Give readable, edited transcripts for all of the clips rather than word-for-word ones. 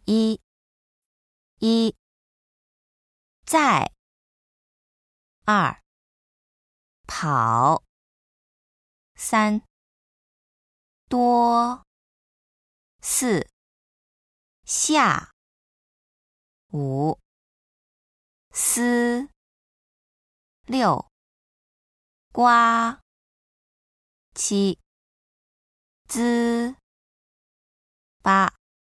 一在二跑三多四下五思六刮七滋八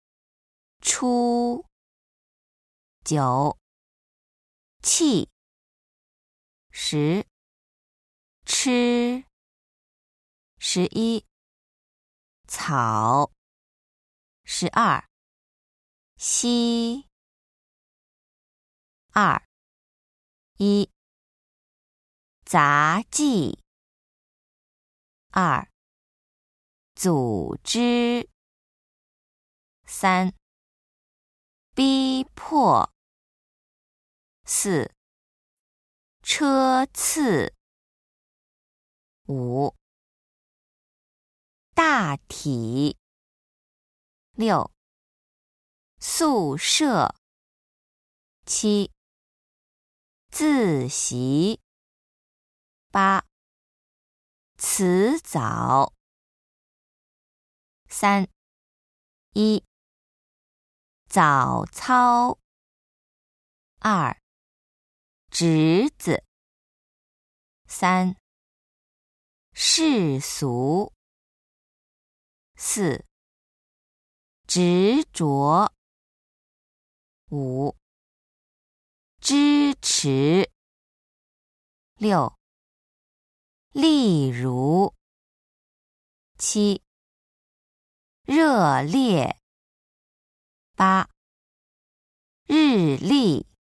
出九气十吃11草12吸2一杂技2组织3逼迫4车次5大体6宿舍7自习8辞藻3一早操2侄子3世俗4执着5支持6例如7热烈8日历